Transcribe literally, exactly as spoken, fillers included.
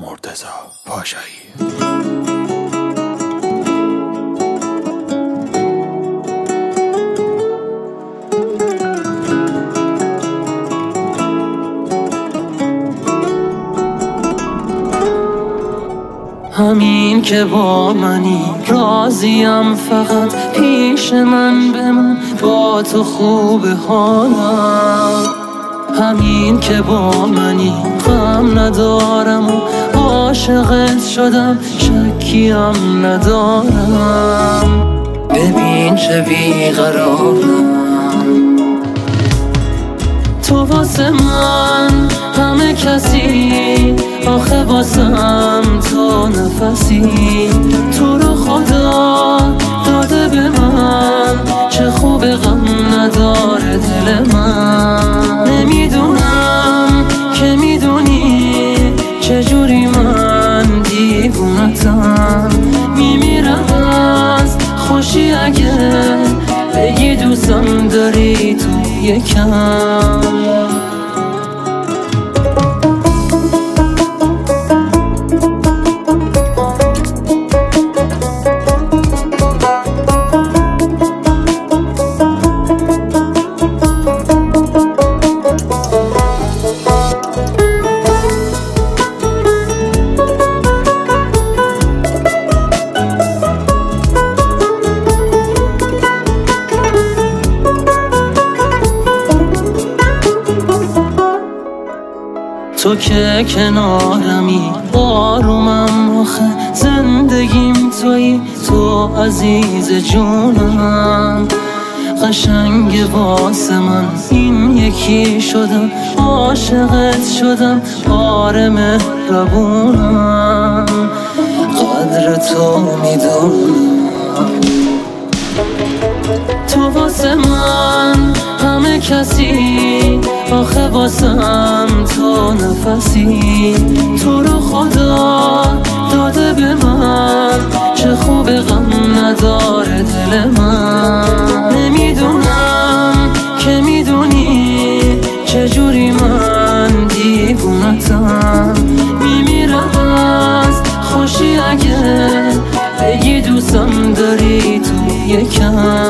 مرتضی پاشایی. همین که با منی راضیم، فقط پیش من بمون، با تو خوب حالم. همین که با منی غم ندارم و عاشقت شدم، شکیم ندارم. ببین چه بیقرارم، تو واسه من همه کسی، آخه واسم تو نفسی. تو رو خدا داده به من، چه خوب غم نداره دل من. نمیدونم که میدونی چجوری من دیوونتم، میمیرم از خوشی اگه بگی دوستم داری تو یکم. تو که کنارمی آرومم، آخه زندگیم تویی، تو عزیز جونم. قشنگ واسه من این یکی شدم، عاشقت شدم، آره مهربونم. قدر تو میدونم، تو واسه من همه کسی، آخه واسم تو نفسی. تو رو خدا داده به من، چه خوب غم نداره دل من. نمیدونم که میدونی چجوری من دیوونتم، میمیرم از خوشی اگه بگی دوستم داری تو یکم.